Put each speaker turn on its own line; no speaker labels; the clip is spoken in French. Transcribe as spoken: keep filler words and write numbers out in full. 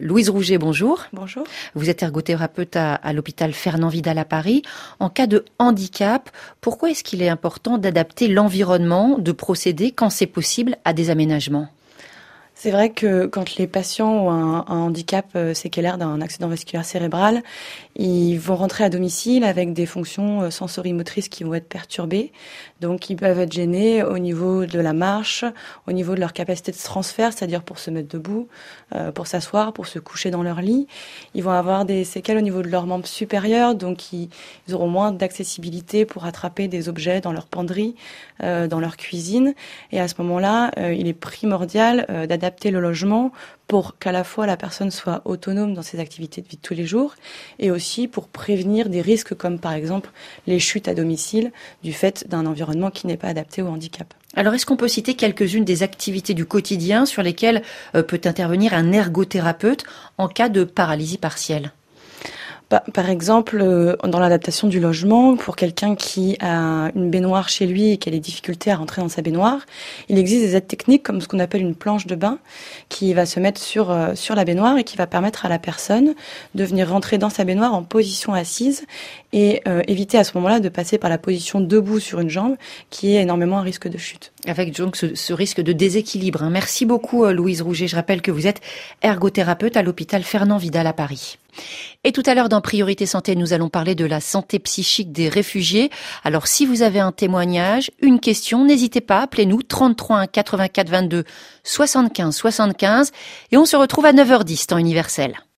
Louise Rouget, bonjour.
Bonjour.
Vous êtes ergothérapeute à, à l'hôpital Fernand Vidal à Paris. En cas de handicap, pourquoi est-ce qu'il est important d'adapter l'environnement, de procéder, quand c'est possible, à des aménagements ?
C'est vrai que quand les patients ont un, un handicap euh, séquelaire d'un accident vasculaire cérébral, ils vont rentrer à domicile avec des fonctions euh, sensorimotrices qui vont être perturbées. Donc ils peuvent être gênés au niveau de la marche, au niveau de leur capacité de transfert, c'est-à-dire pour se mettre debout, euh, pour s'asseoir, pour se coucher dans leur lit. Ils vont avoir des séquelles au niveau de leurs membres supérieurs, donc ils, ils auront moins d'accessibilité pour attraper des objets dans leur penderie, euh, dans leur cuisine. Et à ce moment-là, euh, il est primordial euh, d'adapter adapter le logement pour qu'à la fois la personne soit autonome dans ses activités de vie de tous les jours et aussi pour prévenir des risques comme par exemple les chutes à domicile du fait d'un environnement qui n'est pas adapté au handicap.
Alors est-ce qu'on peut citer quelques-unes des activités du quotidien sur lesquelles euh, peut intervenir un ergothérapeute en cas de paralysie partielle ?
Par exemple, dans l'adaptation du logement, pour quelqu'un qui a une baignoire chez lui et qui a des difficultés à rentrer dans sa baignoire, il existe des aides techniques comme ce qu'on appelle une planche de bain qui va se mettre sur, sur la baignoire et qui va permettre à la personne de venir rentrer dans sa baignoire en position assise et euh, éviter à ce moment-là de passer par la position debout sur une jambe qui est énormément un risque de chute.
Avec donc ce, ce risque de déséquilibre. Hein. Merci beaucoup Louise Rouget. Je rappelle que vous êtes ergothérapeute à l'hôpital Fernand Vidal à Paris. Et tout à l'heure dans Priorité Santé, nous allons parler de la santé psychique des réfugiés. Alors si vous avez un témoignage, une question, n'hésitez pas, appelez-nous trente-trois un quatre-vingt-quatre vingt-deux soixante-quinze soixante-quinze et on se retrouve à neuf heures dix temps universel.